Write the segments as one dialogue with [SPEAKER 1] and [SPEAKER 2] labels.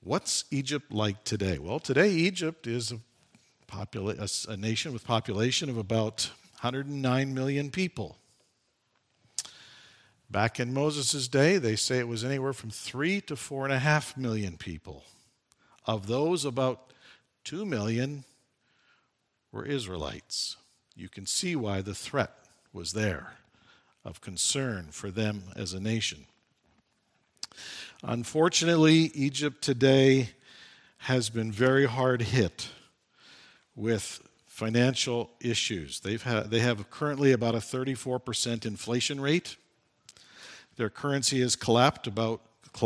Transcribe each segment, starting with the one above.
[SPEAKER 1] What's Egypt like today? Well, today Egypt is a nation with population of about 109 million people. Back in Moses' day, they say it was anywhere from 3 to 4.5 million people. Of those, about 2 million were Israelites. You can see why the threat was there of concern for them as a nation. Unfortunately, Egypt today has been very hard hit with financial issues. They have currently about a 34% inflation rate. Their currency has collapsed about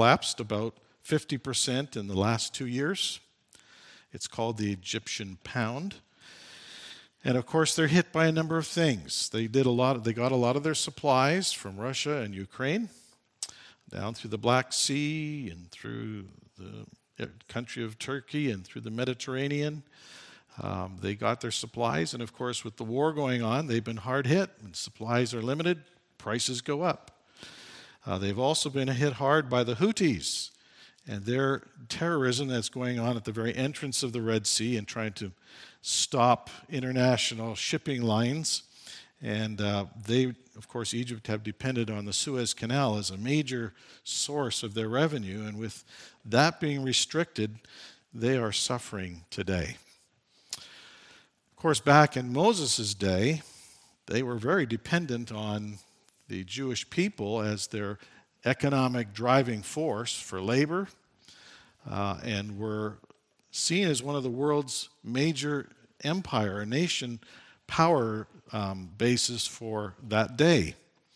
[SPEAKER 1] 50% in the last 2 years. It's called the Egyptian pound. And of course, they're hit by a number of things. They got a lot of their supplies from Russia and Ukraine, down through the Black Sea and through the country of Turkey and through the Mediterranean. They got their supplies, and of course, with the war going on, they've been hard hit. When supplies are limited, prices go up. They've also been hit hard by the Houthis and their terrorism that's going on at the very entrance of the Red Sea and trying to stop international shipping lines. And they, of course, Egypt have depended on the Suez Canal as a major source of their revenue. And with that being restricted, they are suffering today. Of course, back in Moses' day, they were very dependent on the Jewish people as their economic driving force for labor, and were seen as one of the world's major empire, nation power bases for that day.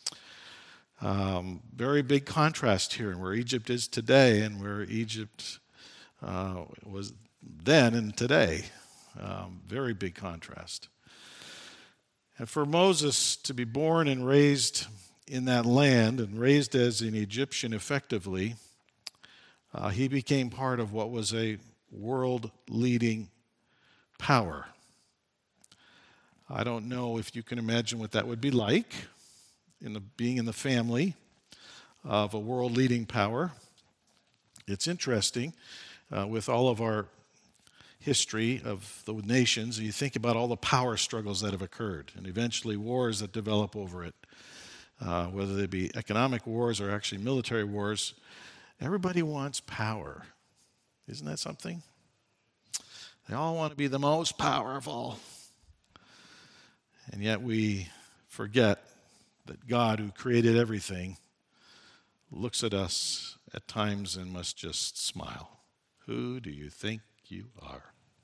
[SPEAKER 1] Very big contrast here in where Egypt is today and where Egypt was then and today. Very big contrast. And for Moses to be born and raised in that land and raised as an Egyptian effectively, he became part of what was a world-leading power. I don't know if you can imagine what that would be like, being in the family of a world-leading power. It's interesting, with all of our history of the nations, you think about all the power struggles that have occurred and eventually wars that develop over it, whether they be economic wars or actually military wars. Everybody wants power. Isn't that something? They all want to be the most powerful. And yet we forget that God, who created everything, looks at us at times and must just smile. Who do you think you are?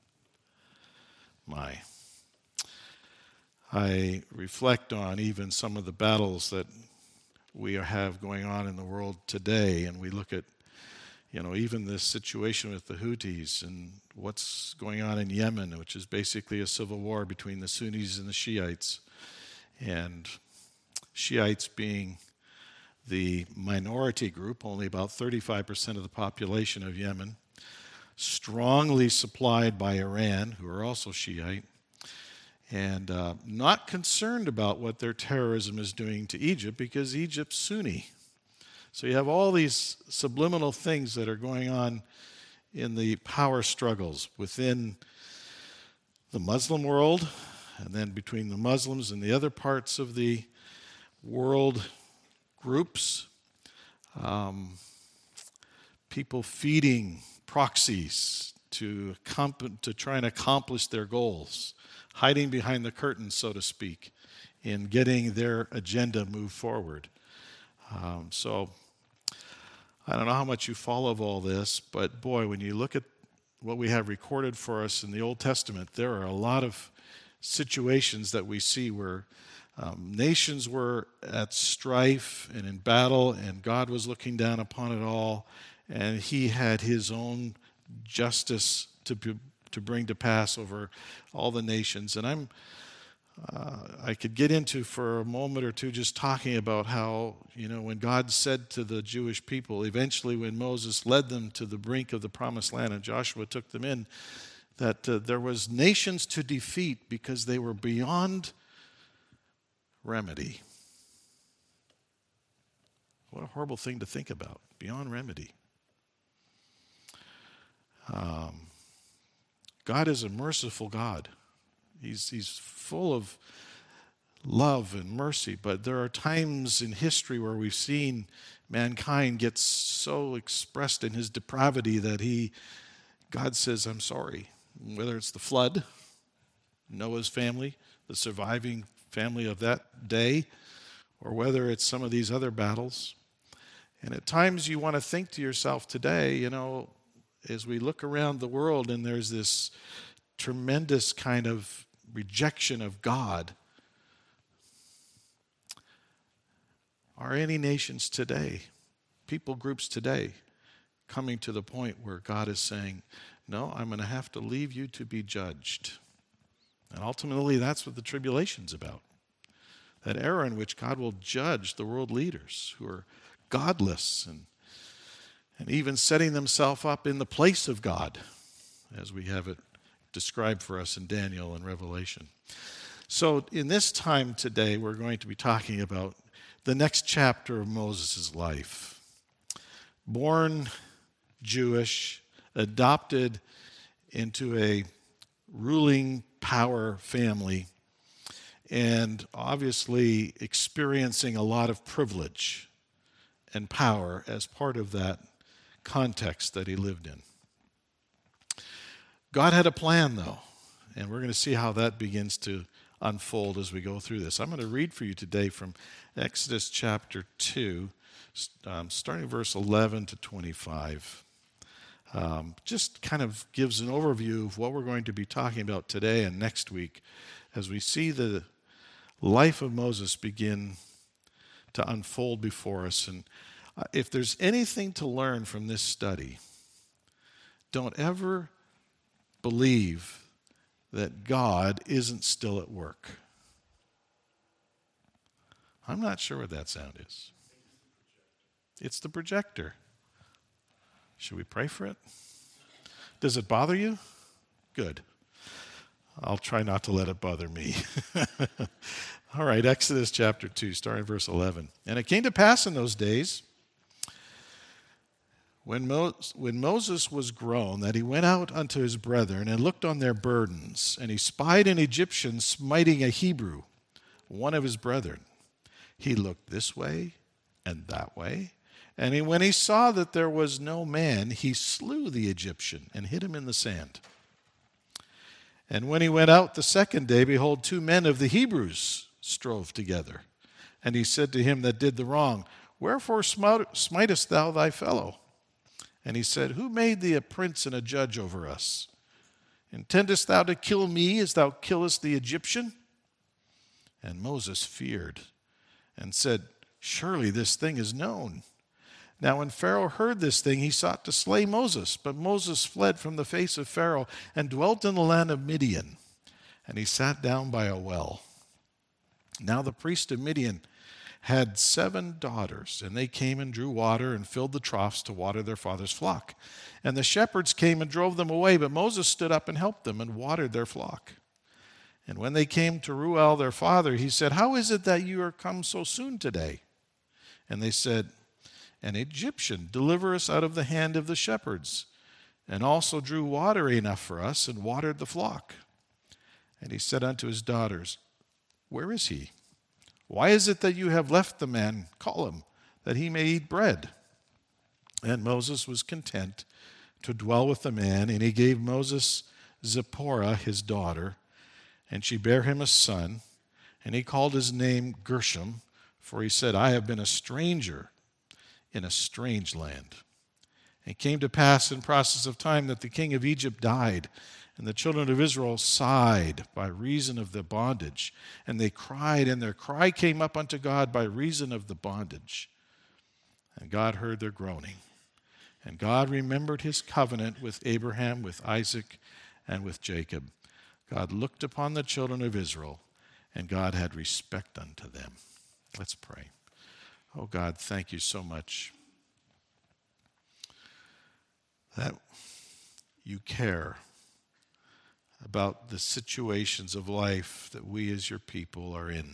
[SPEAKER 1] I reflect on even some of the battles that we have going on in the world today, and we look at, even this situation with the Houthis and what's going on in Yemen, which is basically a civil war between the Sunnis and the Shiites, and Shiites being the minority group, only about 35% of the population of Yemen, strongly supplied by Iran, who are also Shiite, and not concerned about what their terrorism is doing to Egypt because Egypt's Sunni. So you have all these subliminal things that are going on in the power struggles within the Muslim world, and then between the Muslims and the other parts of the world groups. People feeding proxies to try and accomplish their goals, hiding behind the curtain, so to speak, in getting their agenda moved forward. So I don't know how much you follow of all this, but boy, when you look at what we have recorded for us in the Old Testament, there are a lot of situations that we see where nations were at strife and in battle, and God was looking down upon it all, and he had his own justice to bring to pass over all the nations. And I could get into for a moment or two just talking about how, when God said to the Jewish people, eventually when Moses led them to the brink of the promised land and Joshua took them in, that there was nations to defeat because they were beyond remedy. What a horrible thing to think about, beyond remedy. God is a merciful God. He's full of love and mercy, but there are times in history where we've seen mankind get so expressed in his depravity that God says, I'm sorry. Whether it's the flood, Noah's family, the surviving family of that day, or whether it's some of these other battles. And at times you want to think to yourself today, as we look around the world and there's this tremendous kind of rejection of God, are any nations today, people groups today, coming to the point where God is saying, no, I'm going to have to leave you to be judged? And ultimately, that's what the tribulation's about. That era in which God will judge the world leaders who are godless and even setting themselves up in the place of God, as we have it described for us in Daniel and Revelation. So in this time today, we're going to be talking about the next chapter of Moses' life. Born Jewish, adopted into a ruling power family, and obviously experiencing a lot of privilege and power as part of that context that he lived in. God had a plan, though, and we're going to see how that begins to unfold as we go through this. I'm going to read for you today from Exodus chapter 2, starting verse 11 to 25. Just kind of gives an overview of what we're going to be talking about today and next week as we see the life of Moses begin to unfold before us. And if there's anything to learn from this study, don't ever believe that God isn't still at work. I'm not sure what that sound is. It's the projector. Should we pray for it? Does it bother you? Good. I'll try not to let it bother me. All right, Exodus chapter 2, starting verse 11. And it came to pass in those days, when Moses was grown, that he went out unto his brethren and looked on their burdens, and he spied an Egyptian smiting a Hebrew, one of his brethren. He looked this way and that way, and when he saw that there was no man, he slew the Egyptian and hid him in the sand. And when he went out the second day, behold, 2 men of the Hebrews strove together. And he said to him that did the wrong, Wherefore smitest thou thy fellow? And he said, Who made thee a prince and a judge over us? Intendest thou to kill me as thou killest the Egyptian? And Moses feared and said, Surely this thing is known. Now when Pharaoh heard this thing, he sought to slay Moses. But Moses fled from the face of Pharaoh and dwelt in the land of Midian. And he sat down by a well. Now the priest of Midian had 7 daughters, and they came and drew water and filled the troughs to water their father's flock. And the shepherds came and drove them away, but Moses stood up and helped them and watered their flock. And when they came to Reuel their father, he said, How is it that you are come so soon today? And they said, An Egyptian deliver us out of the hand of the shepherds, and also drew water enough for us and watered the flock. And he said unto his daughters, Where is he? Why is it that you have left the man? Call him, that he may eat bread. And Moses was content to dwell with the man, and he gave Moses Zipporah his daughter, and she bare him a son, and he called his name Gershom, for he said, I have been a stranger in a strange land. And it came to pass in process of time that the king of Egypt died, and the children of Israel sighed by reason of the bondage. And they cried, and their cry came up unto God by reason of the bondage. And God heard their groaning. And God remembered his covenant with Abraham, with Isaac, and with Jacob. God looked upon the children of Israel, and God had respect unto them. Let's pray. Oh God, thank you so much that you care about the situations of life that we as your people are in.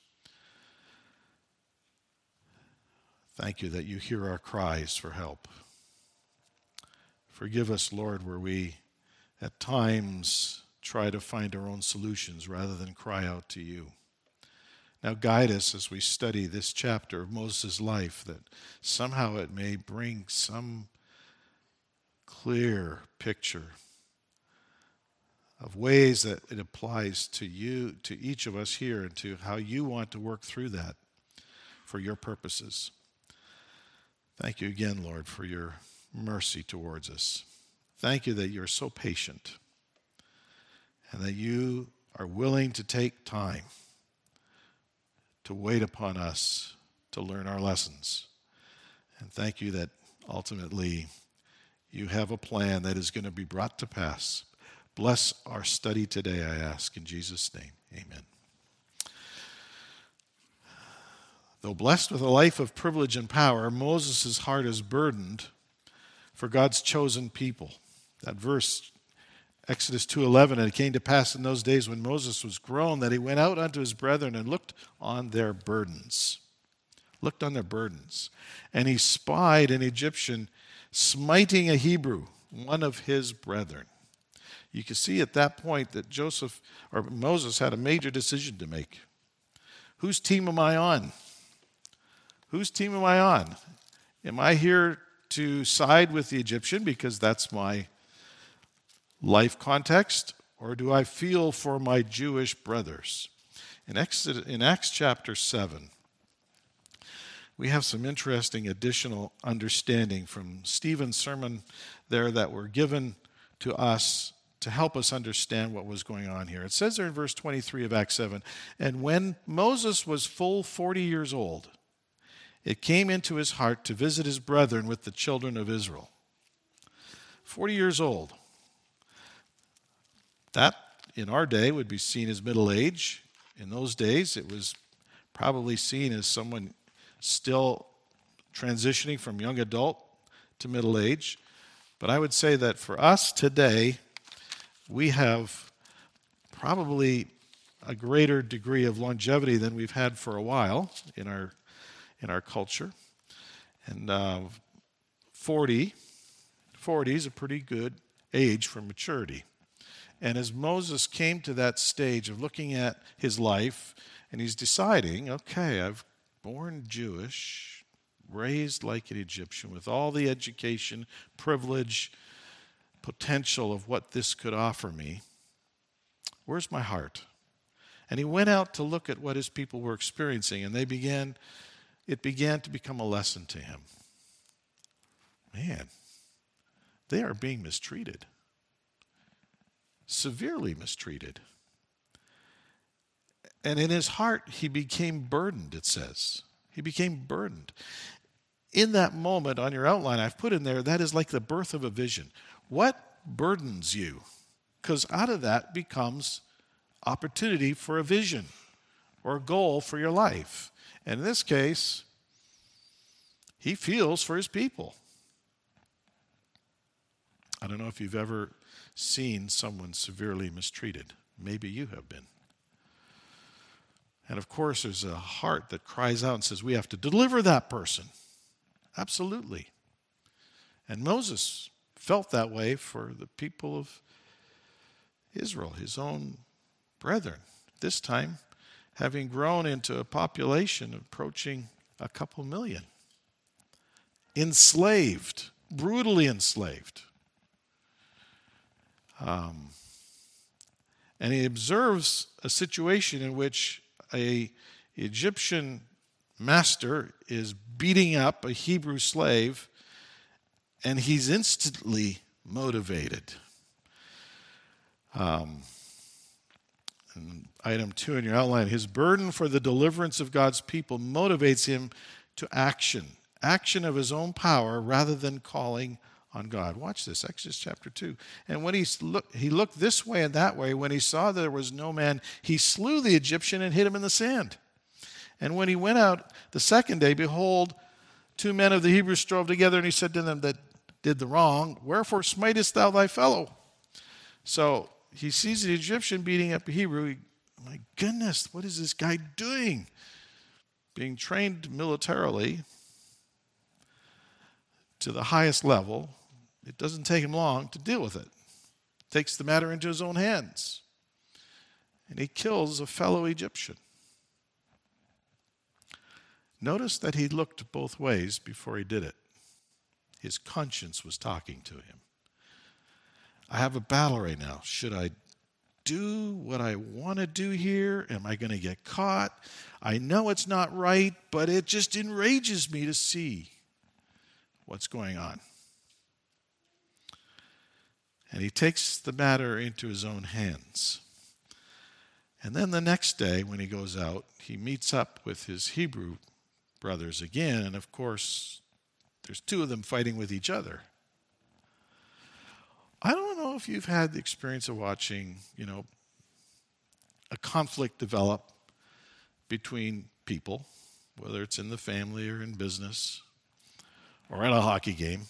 [SPEAKER 1] Thank you that you hear our cries for help. Forgive us, Lord, where we at times try to find our own solutions rather than cry out to you. Now guide us as we study this chapter of Moses' life, that somehow it may bring some clear picture of ways that it applies to you, to each of us here, and to how you want to work through that for your purposes. Thank you again, Lord, for your mercy towards us. Thank you that you're so patient and that you are willing to take time to wait upon us to learn our lessons. And thank you that ultimately you have a plan that is going to be brought to pass. Bless our study today, I ask, in Jesus' name. Amen. Though blessed with a life of privilege and power, Moses' heart is burdened for God's chosen people. That verse, Exodus 2:11, and it came to pass in those days when Moses was grown that he went out unto his brethren and looked on their burdens. Looked on their burdens. And he spied an Egyptian smiting a Hebrew, one of his brethren. You can see at that point that Moses had a major decision to make. Whose team am I on? Whose team am I on? Am I here to side with the Egyptian because that's my life context, or do I feel for my Jewish brothers? In Acts chapter 7, we have some interesting additional understanding from Stephen's sermon there that were given to us to help us understand what was going on here. It says there in verse 23 of Acts 7, and when Moses was full 40 years old, it came into his heart to visit his brethren with the children of Israel. 40 years old. That, in our day, would be seen as middle age. In those days, it was probably seen as someone still transitioning from young adult to middle age. But I would say that for us today, we have probably a greater degree of longevity than we've had for a while in our culture. And 40 is a pretty good age for maturity. And as Moses came to that stage of looking at his life, and he's deciding, okay, I've born Jewish, raised like an Egyptian, with all the education, privilege, potential of what this could offer me, where's my heart? And he went out to look at what his people were experiencing, and it began to become a lesson to him. Man, they are being mistreated. Severely mistreated. And in his heart, he became burdened, it says. He became burdened. In that moment, on your outline, I've put in there, that is like the birth of a vision. What burdens you? Because out of that becomes opportunity for a vision or a goal for your life. And in this case, he feels for his people. I don't know if you've ever seen someone severely mistreated. Maybe you have been. And of course, there's a heart that cries out and says, we have to deliver that person. Absolutely. And Moses felt that way for the people of Israel, his own brethren. This time, having grown into a population approaching a couple million. Enslaved, brutally enslaved. And he observes a situation in which an Egyptian master is beating up a Hebrew slave, and he's instantly motivated. And item 2 in your outline, his burden for the deliverance of God's people motivates him to action of his own power rather than calling on God. Watch this, Exodus chapter 2. And when he looked this way and that way, when he saw that there was no man, he slew the Egyptian and hid him in the sand. And when he went out the second day, behold, 2 men of the Hebrews strove together, and he said to them that did the wrong, wherefore smitest thou thy fellow? So he sees the Egyptian beating up a Hebrew. My goodness, what is this guy doing? Being trained militarily to the highest level, it doesn't take him long to deal with it. takes the matter into his own hands, and he kills a fellow Egyptian. Notice that he looked both ways before he did it. His conscience was talking to him. I have a battle right now. Should I do what I want to do here? Am I going to get caught? I know it's not right, but it just enrages me to see what's going on. And he takes the matter into his own hands. And then the next day, when he goes out, he meets up with his Hebrew brothers again, and of course, there's two of them fighting with each other. I don't know if you've had the experience of watching, a conflict develop between people, whether it's in the family or in business or at a hockey game.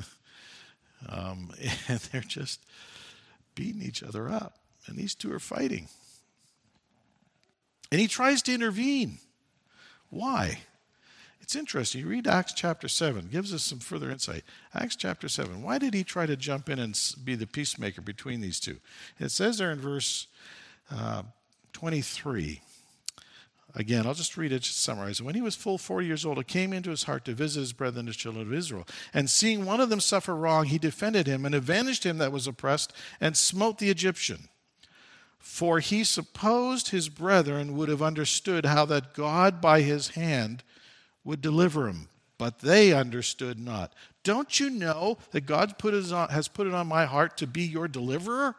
[SPEAKER 1] And they're just beating each other up. And these two are fighting. And he tries to intervene. Why? It's interesting. You read Acts chapter 7. It gives us some further insight. Acts chapter 7. Why did he try to jump in and be the peacemaker between these two? It says there in verse 23. Again, I'll just read it to summarize. When he was full 40 years old, it came into his heart to visit his brethren, the children of Israel. And seeing one of them suffer wrong, he defended him and avenged him that was oppressed and smote the Egyptian. For he supposed his brethren would have understood how that God by his hand would deliver him, but they understood not. Don't you know that God has put it on my heart to be your deliverer?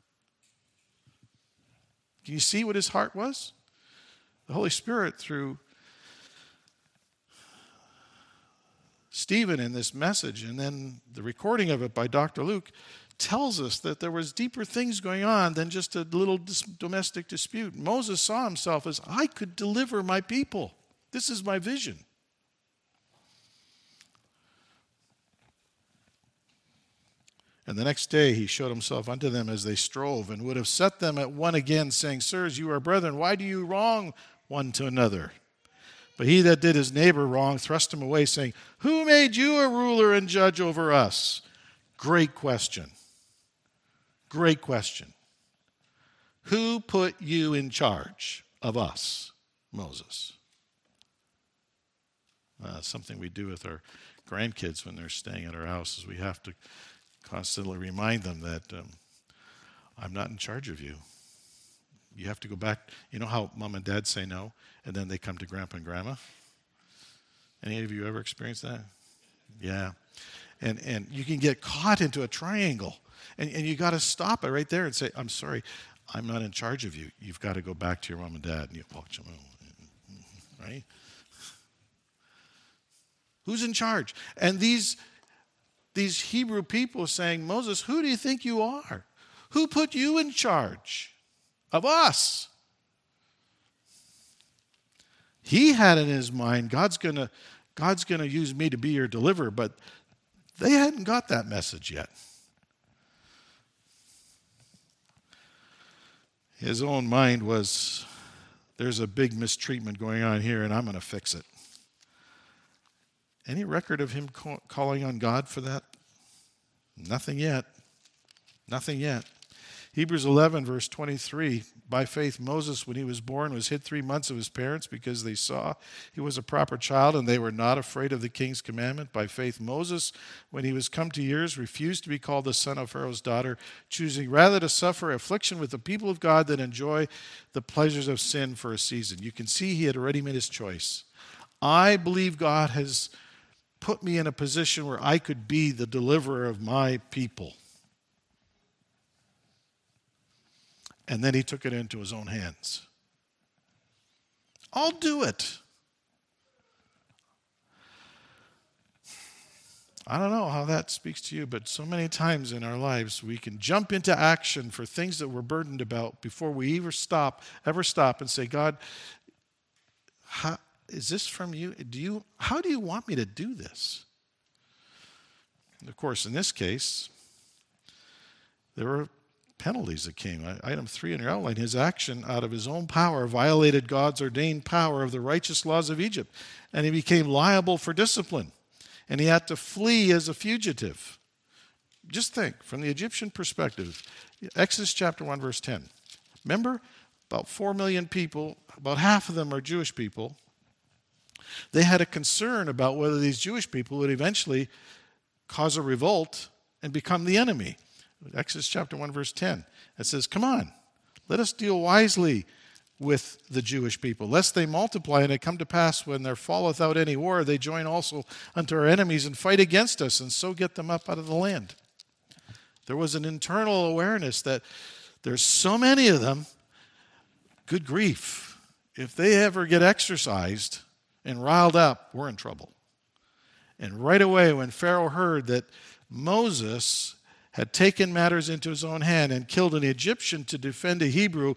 [SPEAKER 1] Can you see what his heart was? The Holy Spirit, through Stephen in this message, and then the recording of it by Dr. Luke, tells us that there was deeper things going on than just a little domestic dispute. Moses saw himself as, I could deliver my people. This is my vision. And the next day he showed himself unto them as they strove, and would have set them at one again, saying, Sirs, you are brethren, why do you wrong one to another? But he that did his neighbor wrong thrust him away, saying, Who made you a ruler and judge over us? Great question. Great question. Who put you in charge of us, Moses? Something we do with our grandkids when they're staying at our house is we have to constantly remind them that I'm not in charge of you. You have to go back. You know how mom and dad say no, and then they come to grandpa and grandma? Any of you ever experienced that? Yeah. And you can get caught into a triangle, and you got to stop it right there and say, I'm sorry, I'm not in charge of you. You've got to go back to your mom and dad, and you watch them, right? Who's in charge? And these Hebrew people saying, Moses, who do you think you are? Who put you in charge of us? He had in his mind, God's gonna use me to be your deliverer, but they hadn't got that message yet. His own mind was, there's a big mistreatment going on here, and I'm going to fix it. Any record of him calling on God for that? Nothing yet. Nothing yet. Hebrews 11, verse 23, by faith Moses, when he was born, was hid 3 months of his parents because they saw he was a proper child and they were not afraid of the king's commandment. By faith Moses, when he was come to years, refused to be called the son of Pharaoh's daughter, choosing rather to suffer affliction with the people of God than enjoy the pleasures of sin for a season. You can see he had already made his choice. I believe God has put me in a position where I could be the deliverer of my people. And then he took it into his own hands. I'll do it. I don't know how that speaks to you, but so many times in our lives we can jump into action for things that we're burdened about before we ever stop and say, God, is this from you? How do you want me to do this? And of course, in this case, there were penalties that came. Item 3 in your outline, his action out of his own power violated God's ordained power of the righteous laws of Egypt, and he became liable for discipline, and he had to flee as a fugitive. Just think, from the Egyptian perspective, Exodus chapter 1, verse 10. Remember, about 4 million people, about half of them are Jewish people. They had a concern about whether these Jewish people would eventually cause a revolt and become the enemy. Exodus chapter 1, verse 10. It says, come on, let us deal wisely with the Jewish people, lest they multiply, and it come to pass when there falleth out any war, they join also unto our enemies and fight against us, and so get them up out of the land. There was an internal awareness that there's so many of them, good grief, if they ever get exercised and riled up, we're in trouble. And right away, when Pharaoh heard that Moses had taken matters into his own hand and killed an Egyptian to defend a Hebrew,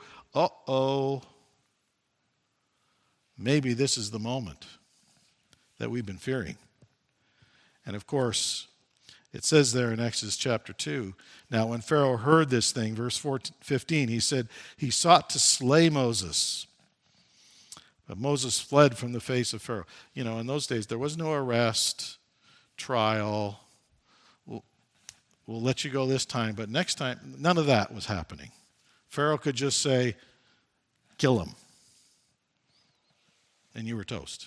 [SPEAKER 1] maybe this is the moment that we've been fearing. And of course, it says there in Exodus chapter 2, now when Pharaoh heard this thing, verse 15, he said, he sought to slay Moses. But Moses fled from the face of Pharaoh. You know, in those days, there was no arrest, trial. We'll let you go this time, but next time, none of that was happening. Pharaoh could just say, kill him. And you were toast.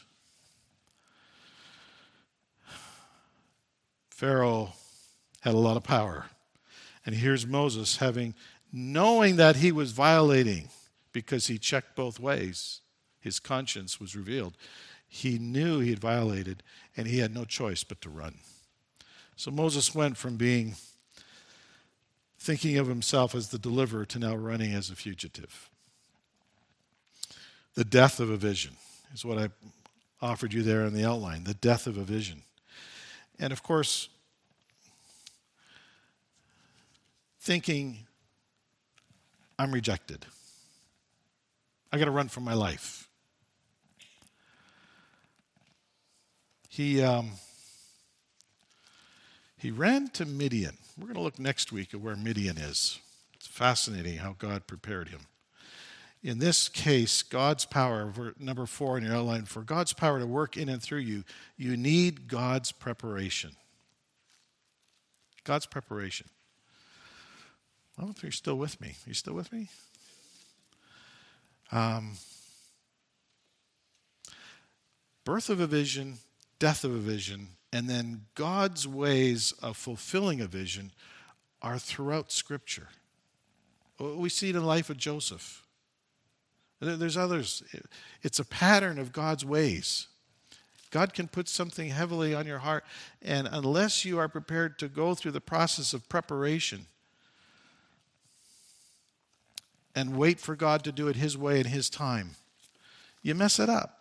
[SPEAKER 1] Pharaoh had a lot of power. And here's Moses knowing that he was violating because he checked both ways. His conscience was revealed. He knew he had violated, and he had no choice but to run. So Moses went from thinking of himself as the deliverer to now running as a fugitive. The death of a vision is what I offered you there in the outline, the death of a vision. And of course, thinking, I'm rejected. I got to run for my life. He ran to Midian. We're going to look next week at where Midian is. It's fascinating how God prepared him. In this case, God's power, number 4 in your outline, for God's power to work in and through you, you need God's preparation. God's preparation. I don't know if you're still with me. Are you still with me? Birth of a vision, death of a vision, and then God's ways of fulfilling a vision are throughout Scripture. We see it in the life of Joseph. There's others. It's a pattern of God's ways. God can put something heavily on your heart, and unless you are prepared to go through the process of preparation and wait for God to do it His way and His time, you mess it up.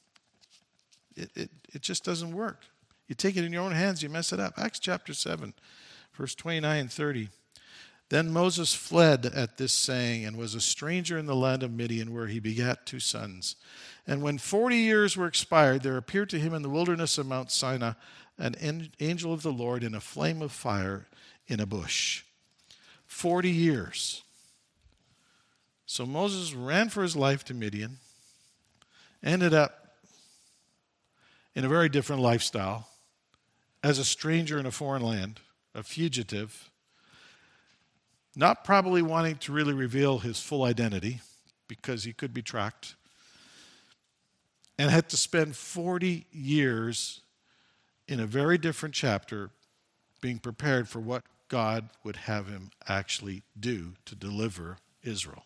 [SPEAKER 1] It just doesn't work. You take it in your own hands, you mess it up. Acts chapter 7, verse 29 and 30. Then Moses fled at this saying and was a stranger in the land of Midian, where he begat 2 sons. And when 40 years were expired, there appeared to him in the wilderness of Mount Sinai an angel of the Lord in a flame of fire in a bush. 40 years. So Moses ran for his life to Midian, ended up in a very different lifestyle, as a stranger in a foreign land, a fugitive, not probably wanting to really reveal his full identity because he could be tracked, and had to spend 40 years in a very different chapter being prepared for what God would have him actually do to deliver Israel.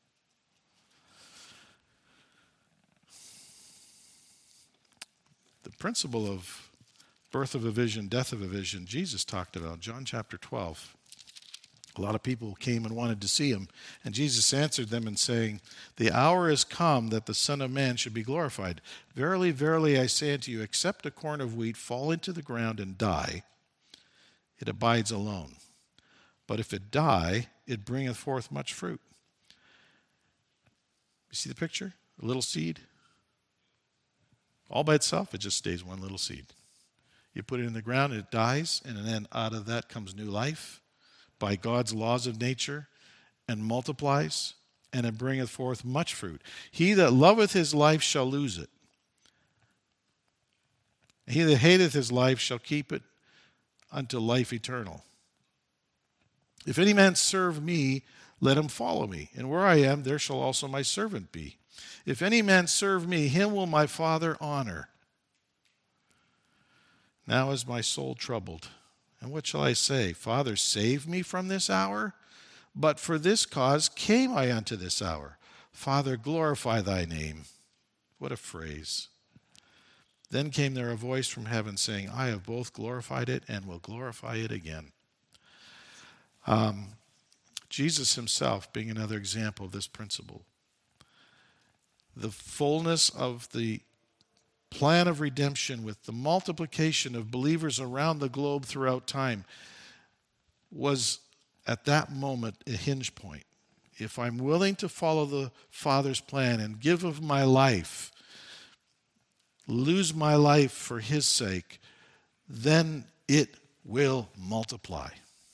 [SPEAKER 1] The principle of birth of a vision, death of a vision, Jesus talked about, John chapter 12. A lot of people came and wanted to see him, and Jesus answered them in saying, the hour is come that the Son of Man should be glorified. Verily, verily, I say unto you, except a corn of wheat fall into the ground and die, it abides alone. But if it die, it bringeth forth much fruit. You see the picture? A little seed. All by itself, it just stays one little seed. You put it in the ground, it dies, and then out of that comes new life by God's laws of nature, and multiplies, and it bringeth forth much fruit. He that loveth his life shall lose it. He that hateth his life shall keep it unto life eternal. If any man serve me, let him follow me. And where I am, there shall also my servant be. If any man serve me, him will my Father honor. Now is my soul troubled. And what shall I say? Father, save me from this hour? But for this cause came I unto this hour. Father, glorify thy name. What a phrase. Then came there a voice from heaven saying, I have both glorified it and will glorify it again. Jesus himself being another example of this principle. The fullness of the plan of redemption with the multiplication of believers around the globe throughout time was at that moment a hinge point. If I'm willing to follow the Father's plan and give of my life, lose my life for his sake, then it will multiply.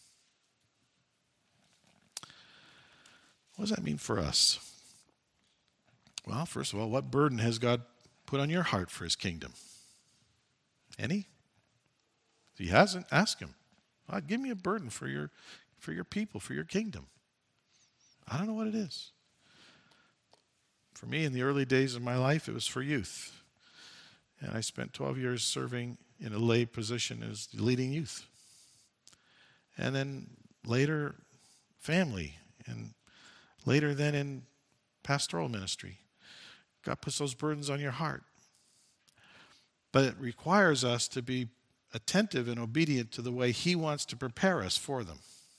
[SPEAKER 1] What does that mean for us? Well, first of all, what burden has God put on your heart for his kingdom? Any? If he hasn't, ask him. God, give me a burden for your people, for your kingdom. I don't know what it is. For me, in the early days of my life, it was for youth. And I spent 12 years serving in a lay position as leading youth. And then later, family. And later then in pastoral ministry. God puts those burdens on your heart. But it requires us to be attentive and obedient to the way he wants to prepare us for them.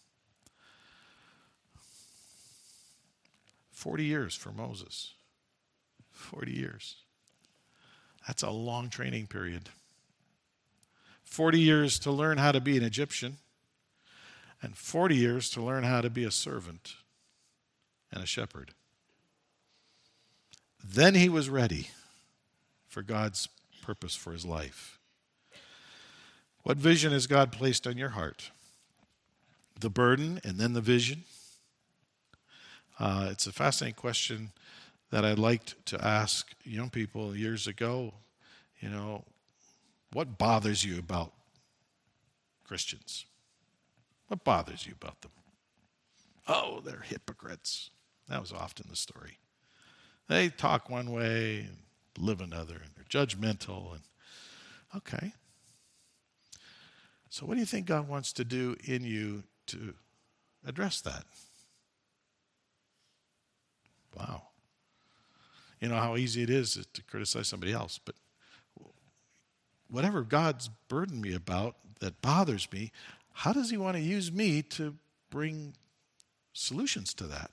[SPEAKER 1] 40 years for Moses. 40 years. That's a long training period. 40 years to learn how to be an Egyptian, and 40 years to learn how to be a servant and a shepherd. Then he was ready for God's purpose for his life. What vision has God placed on your heart? The burden and then the vision? It's a fascinating question that I liked to ask young people years ago. You know, what bothers you about Christians? What bothers you about them? Oh, they're hypocrites. That was often the story. They talk one way and live another, and they're judgmental. And okay. So what do you think God wants to do in you to address that? Wow. You know how easy it is to criticize somebody else, but whatever God's burdened me about that bothers me, how does he want to use me to bring solutions to that?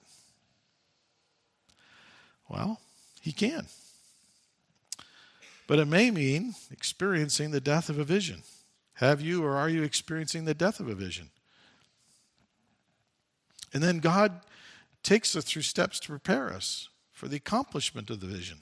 [SPEAKER 1] Well, he can. But it may mean experiencing the death of a vision. Have you or are you experiencing the death of a vision? And then God takes us through steps to prepare us for the accomplishment of the vision.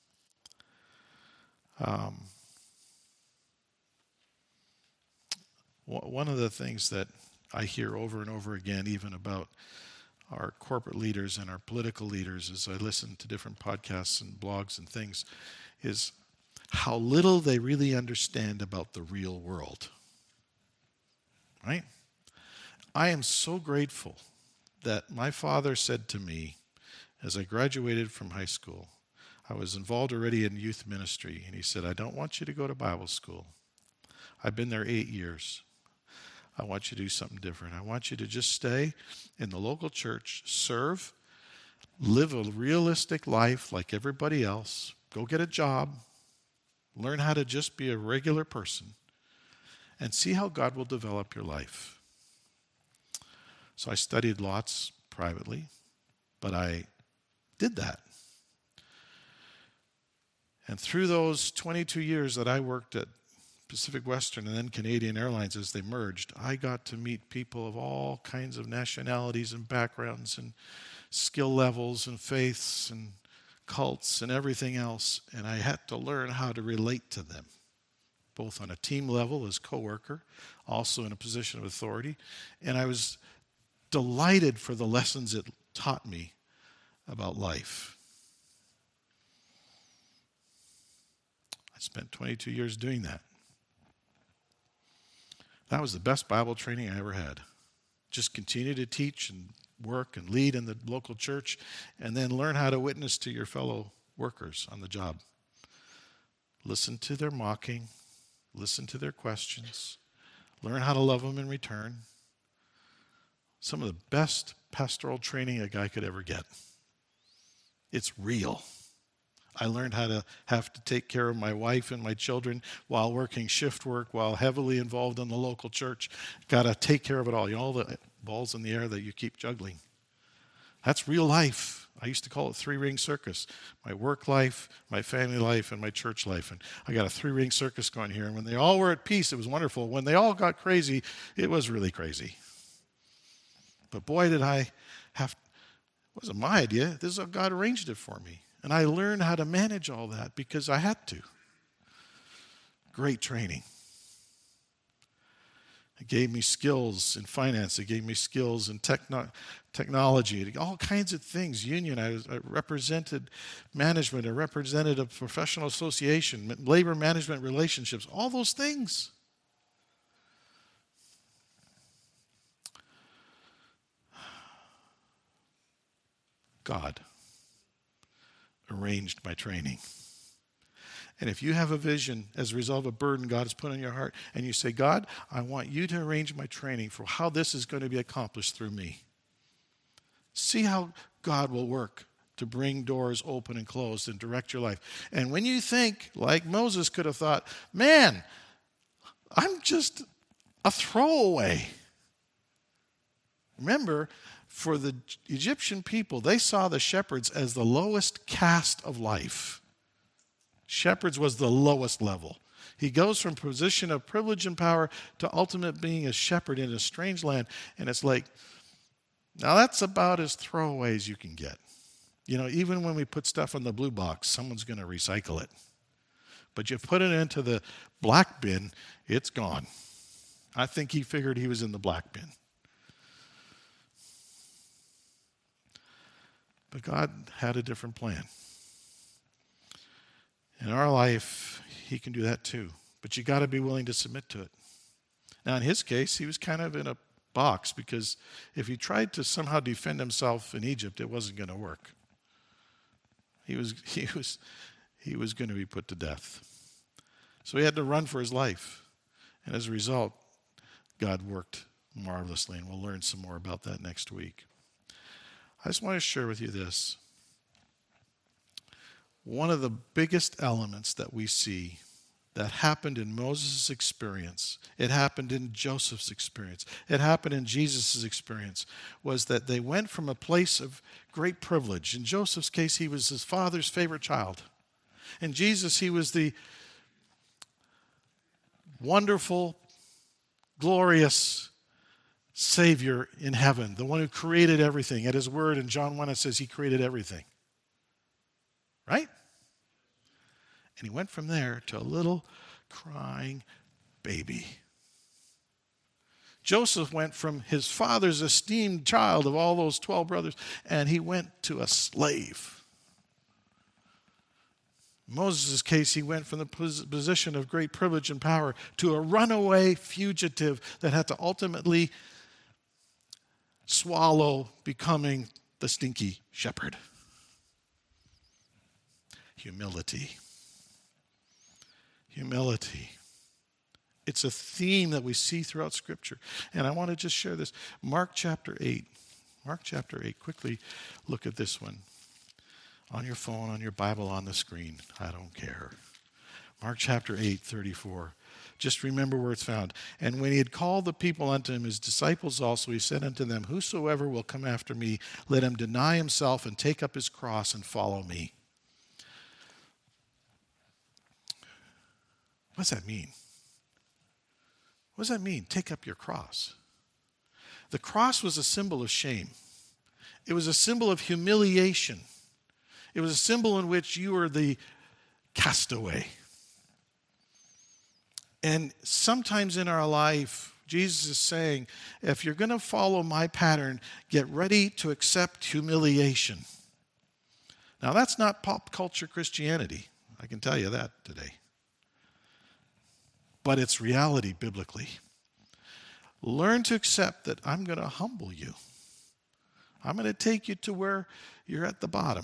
[SPEAKER 1] One of the things that I hear over and over again, even about our corporate leaders and our political leaders, as I listen to different podcasts and blogs and things, is how little they really understand about the real world. Right? I am so grateful that my father said to me, as I graduated from high school, I was involved already in youth ministry, and he said, I don't want you to go to Bible school. I've been there 8 years. I want you to do something different. I want you to just stay in the local church, serve, live a realistic life like everybody else, go get a job, learn how to just be a regular person, and see how God will develop your life. So I studied lots privately, but I did that. And through those 22 years that I worked at Pacific Western and then Canadian Airlines as they merged, I got to meet people of all kinds of nationalities and backgrounds and skill levels and faiths and cults and everything else. And I had to learn how to relate to them, both on a team level as coworker, also in a position of authority. And I was delighted for the lessons it taught me about life. I spent 22 years doing that. That was the best Bible training I ever had. Just continue to teach and work and lead in the local church, and then learn how to witness to your fellow workers on the job. Listen to their mocking. Listen to their questions. Learn how to love them in return. Some of the best pastoral training a guy could ever get. It's real. I learned how to have to take care of my wife and my children while working shift work, while heavily involved in the local church. Got to take care of it all. You know, all the balls in the air that you keep juggling. That's real life. I used to call it three-ring circus. My work life, my family life, and my church life. And I got a three-ring circus going here. And when they all were at peace, it was wonderful. When they all got crazy, it was really crazy. But boy, did I have, it wasn't my idea. This is how God arranged it for me. And I learned how to manage all that because I had to. Great training. It gave me skills in finance. It gave me skills in technology, all kinds of things. Union, I represented management. I represented a professional association, labor management relationships, all those things. God arranged my training. And if you have a vision as a result of a burden God has put on your heart, and you say, God, I want you to arrange my training for how this is going to be accomplished through me. See how God will work to bring doors open and closed and direct your life. And when you think, like Moses could have thought, man, I'm just a throwaway. Remember, for the Egyptian people, they saw the shepherds as the lowest caste of life. Shepherds was the lowest level. He goes from position of privilege and power to ultimate being a shepherd in a strange land. And it's like, now that's about as throwaway as you can get. You know, even when we put stuff in the blue box, someone's going to recycle it. But you put it into the black bin, it's gone. I think he figured he was in the black bin. But God had a different plan. In our life, he can do that too. But you got to be willing to submit to it. Now, in his case, he was kind of in a box because if he tried to somehow defend himself in Egypt, it wasn't going to work. He was going to be put to death. So he had to run for his life. And as a result, God worked marvelously, and we'll learn some more about that next week. I just want to share with you this. One of the biggest elements that we see that happened in Moses' experience, it happened in Joseph's experience, it happened in Jesus' experience, was that they went from a place of great privilege. In Joseph's case, he was his father's favorite child. In Jesus, he was the wonderful, glorious Savior in heaven, the one who created everything. At his word in John 1, it says he created everything. Right? And he went from there to a little crying baby. Joseph went from his father's esteemed child of all those 12 brothers, and he went to a slave. In Moses' case, he went from the position of great privilege and power to a runaway fugitive that had to ultimately swallow becoming the stinky shepherd. Humility. Humility. It's a theme that we see throughout Scripture. And I want to just share this. Mark chapter 8. Mark chapter 8. Quickly look at this one. On your phone, on your Bible, on the screen. I don't care. Mark chapter 8, 34. Just remember where it's found. And when he had called the people unto him, his disciples also, he said unto them, whosoever will come after me, let him deny himself and take up his cross and follow me. What does that mean? What does that mean? Take up your cross. The cross was a symbol of shame. It was a symbol of humiliation. It was a symbol in which you were the castaway. And sometimes in our life, Jesus is saying, if you're going to follow my pattern, get ready to accept humiliation. Now, that's not pop culture Christianity. I can tell you that today. But it's reality biblically. Learn to accept that I'm going to humble you. I'm going to take you to where you're at the bottom.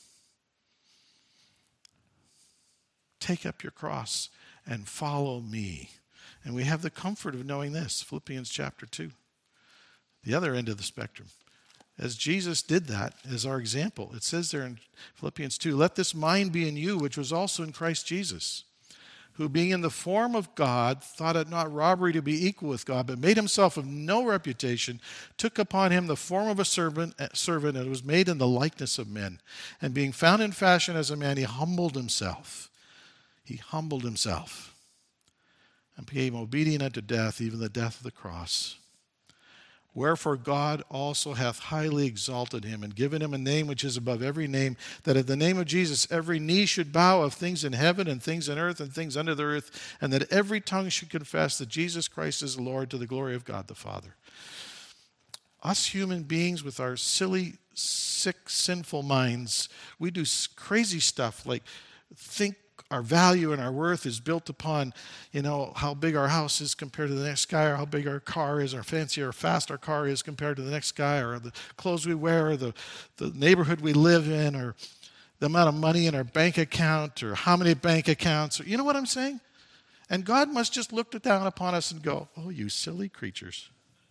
[SPEAKER 1] Take up your cross and follow me. And we have the comfort of knowing this, Philippians chapter 2, the other end of the spectrum. As Jesus did that as our example, it says there in Philippians 2, let this mind be in you, which was also in Christ Jesus, who being in the form of God, thought it not robbery to be equal with God, but made himself of no reputation, took upon him the form of a servant, and was made in the likeness of men. And being found in fashion as a man, he humbled himself. He humbled himself and became obedient unto death, even the death of the cross. Wherefore God also hath highly exalted him and given him a name which is above every name, that at the name of Jesus every knee should bow, of things in heaven and things in earth and things under the earth, and that every tongue should confess that Jesus Christ is Lord, to the glory of God the Father. Us human beings with our silly, sick, sinful minds, we do crazy stuff like think our value and our worth is built upon, how big our house is compared to the next guy, or how big our car is, or fancy or fast our car is compared to the next guy, or the clothes we wear, or the neighborhood we live in, or the amount of money in our bank account, or how many bank accounts. You know what I'm saying? And God must just look down upon us and go, oh, you silly creatures.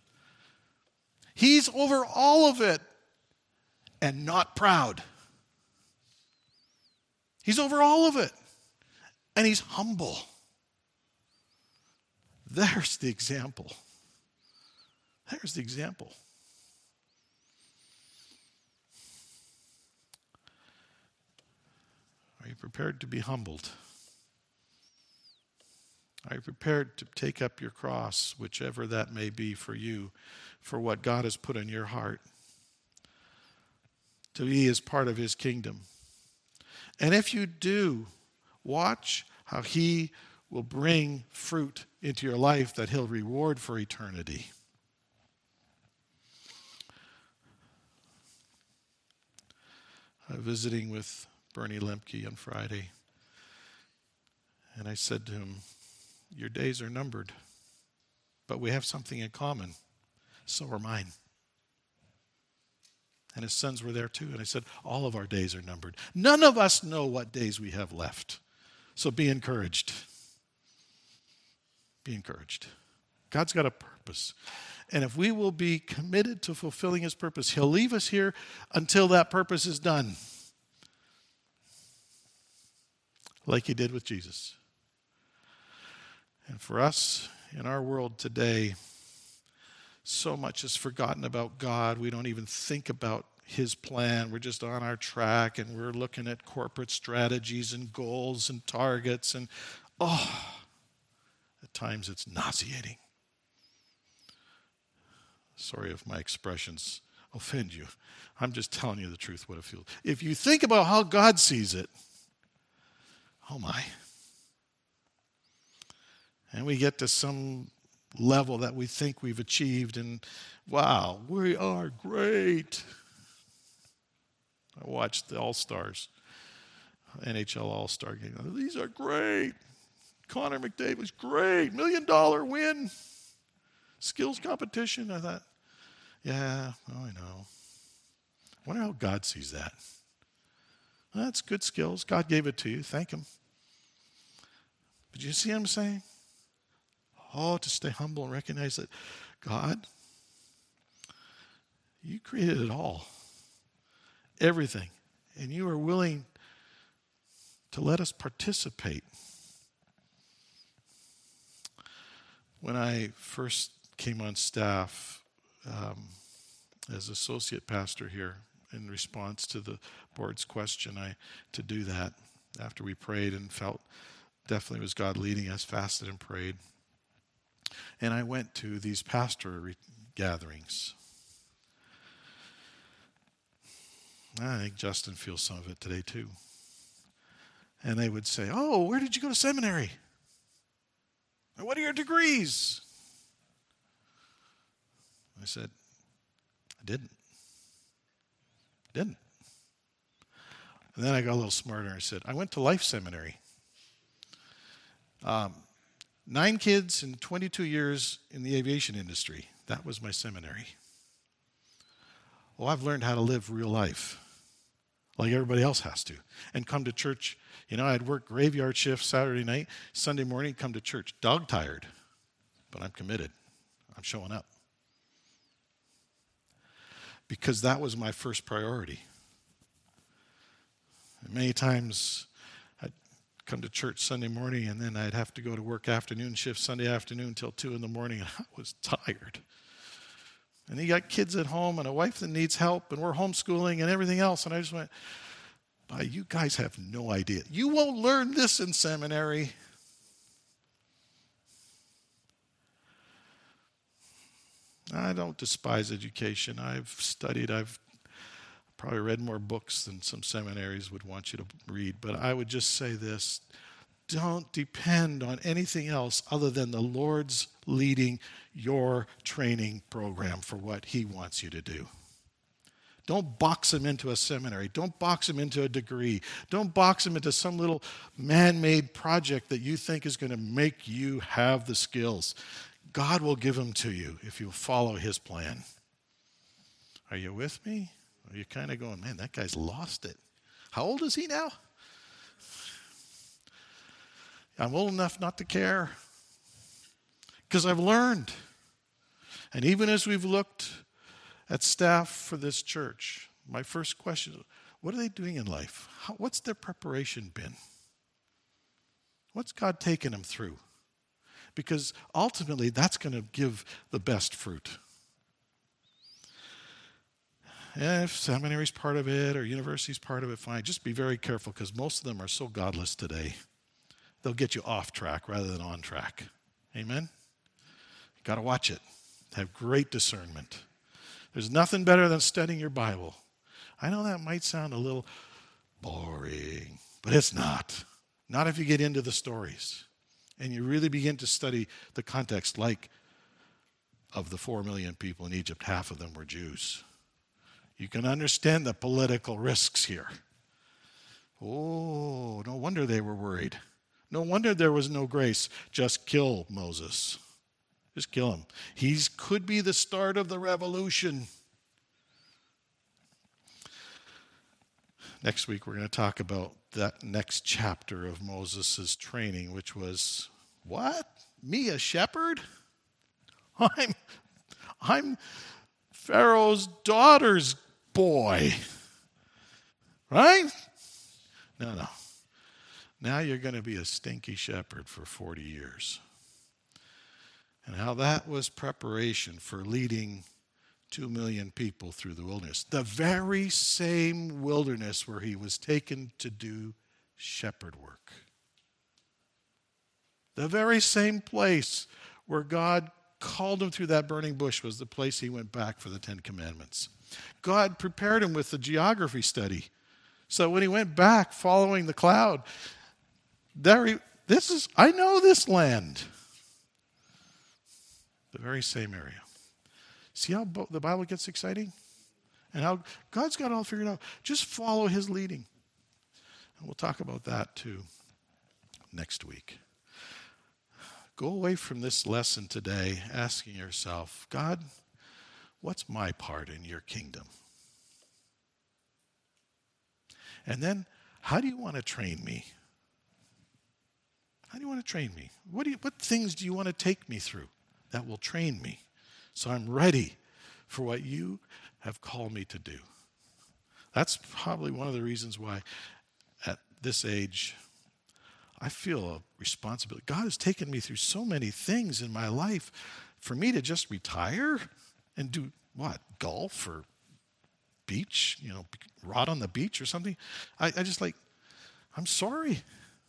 [SPEAKER 1] He's over all of it and not proud. He's over all of it. And he's humble. There's the example. There's the example. Are you prepared to be humbled? Are you prepared to take up your cross, whichever that may be for you, for what God has put in your heart, to be as part of his kingdom? And if you do, watch how he will bring fruit into your life that he'll reward for eternity. I was visiting with Bernie Lemke on Friday, and I said to him, your days are numbered, but we have something in common. So are mine. And his sons were there too. And I said, all of our days are numbered. None of us know what days we have left. So be encouraged. Be encouraged. God's got a purpose. And if we will be committed to fulfilling his purpose, he'll leave us here until that purpose is done. Like he did with Jesus. And for us, in our world today, so much is forgotten about God. We don't even think about his plan. We're just on our track, and we're looking at corporate strategies and goals and targets. And, at times it's nauseating. Sorry if my expressions offend you. I'm just telling you the truth, what it feels. If you think about how God sees it, oh my. And we get to some level that we think we've achieved, and wow, we are great. I watched the All-Stars, NHL All-Star game. These are great. Connor McDavid was great. $1 million win. Skills competition. I thought, yeah, well, I know. I wonder how God sees that. Well, that's good skills. God gave it to you. Thank him. But you see what I'm saying? To stay humble and recognize that God, you created it all. Everything. And you are willing to let us participate. When I first came on staff as associate pastor here, in response to the board's question, to do that after we prayed and felt definitely was God leading us, fasted and prayed. And I went to these pastor gatherings. I think Justin feels some of it today too. And they would say, oh, where did you go to seminary? And what are your degrees? I said, I didn't. And then I got a little smarter. I said, I went to Life Seminary. 9 kids and 22 years in the aviation industry. That was my seminary. Well, I've learned how to live real life like everybody else has to, and come to church. I'd work graveyard shifts Saturday night, Sunday morning, come to church, dog tired, but I'm committed. I'm showing up. Because that was my first priority. And many times I'd come to church Sunday morning, and then I'd have to go to work afternoon shift Sunday afternoon till 2 in the morning, and I was tired. And you got kids at home and a wife that needs help, and we're homeschooling and everything else. And I just went, you guys have no idea. You won't learn this in seminary. I don't despise education. I've studied. I've probably read more books than some seminaries would want you to read. But I would just say this. Don't depend on anything else other than the Lord's leading your training program for what He wants you to do. Don't box Him into a seminary. Don't box Him into a degree. Don't box Him into some little man-made project that you think is going to make you have the skills. God will give them to you if you follow His plan. Are you with me? Are you kind of going, man, that guy's lost it. How old is he now? I'm old enough not to care because I've learned. And even as we've looked at staff for this church, my first question is, what are they doing in life? What's their preparation been? What's God taken them through? Because ultimately, that's going to give the best fruit. And if seminary's part of it or university's part of it, fine. Just be very careful because most of them are so godless today. They'll get you off track rather than on track. Amen? You've got to watch it. Have great discernment. There's nothing better than studying your Bible. I know that might sound a little boring, but it's not. Not if you get into the stories and you really begin to study the context, like of the 4 million people in Egypt, half of them were Jews. You can understand the political risks here. Oh, no wonder they were worried. No wonder there was no grace. Just kill Moses. Just kill him. He could be the start of the revolution. Next week, we're going to talk about that next chapter of Moses' training, which was, what? Me, a shepherd? I'm Pharaoh's daughter's boy. Right? No. Now you're going to be a stinky shepherd for 40 years. And how that was preparation for leading 2 million people through the wilderness. The very same wilderness where he was taken to do shepherd work. The very same place where God called him through that burning bush was the place he went back for the 10 Commandments. God prepared him with the geography study. So when he went back following the cloud, I know this land. The very same area. See how the Bible gets exciting? And how God's got it all figured out. Just follow His leading. And we'll talk about that too next week. Go away from this lesson today asking yourself, God, what's my part in your kingdom? And then, how do you want to train me? How do you want to train me? What things do you want to take me through that will train me so I'm ready for what you have called me to do? That's probably one of the reasons why at this age I feel a responsibility. God has taken me through so many things in my life. For me to just retire and do what? Golf or beach? Rot on the beach or something? I just I'm sorry.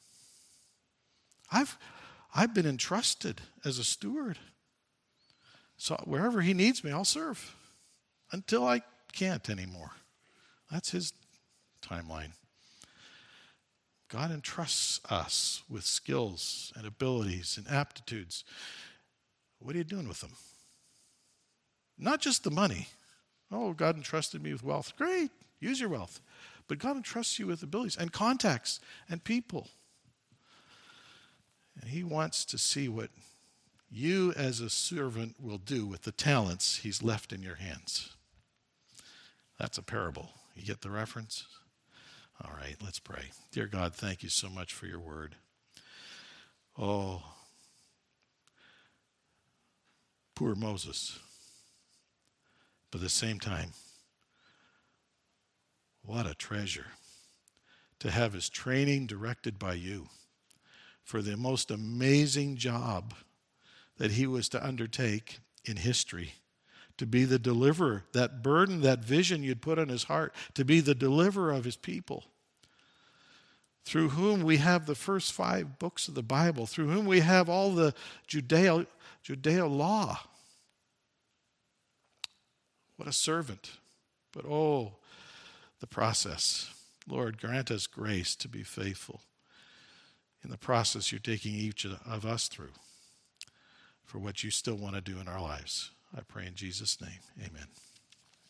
[SPEAKER 1] I've been entrusted as a steward. So wherever He needs me, I'll serve until I can't anymore. That's His timeline. God entrusts us with skills and abilities and aptitudes. What are you doing with them? Not just the money. Oh, God entrusted me with wealth. Great, use your wealth. But God entrusts you with abilities and contacts and people. And he wants to see what you as a servant will do with the talents he's left in your hands. That's a parable. You get the reference? All right, let's pray. Dear God, thank you so much for your word. Oh, poor Moses. But at the same time, what a treasure to have his training directed by you for the most amazing job that he was to undertake in history, to be the deliverer, that burden, that vision you'd put on his heart, to be the deliverer of his people, through whom we have the first 5 books of the Bible, through whom we have all the Judeo law. What a servant. But oh, the process. Lord, grant us grace to be faithful in the process you're taking each of us through for what you still want to do in our lives. I pray in Jesus' name, amen.